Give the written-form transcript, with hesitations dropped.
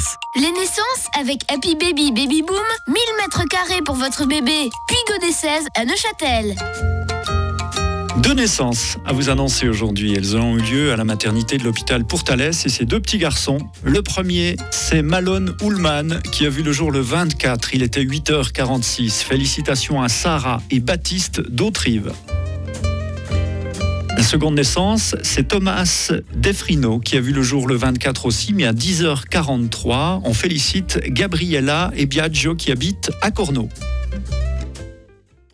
naissances. Les naissances avec Happy Baby Baby Boom, 1000 mètres carrés pour votre bébé. Puis Godet 16 à Neuchâtel. 2 naissances à vous annoncer aujourd'hui. Elles ont eu lieu à la maternité de l'hôpital Pourtalès et c'est 2 petits garçons. Le premier, c'est Malone Ullman qui a vu le jour le 24. Il était 8h46. Félicitations à Sarah et Baptiste d'Autrive. La seconde naissance, c'est Thomas Defrino qui a vu le jour le 24 aussi, mais à 10h43. On félicite Gabriella et Biagio qui habitent à Cornau.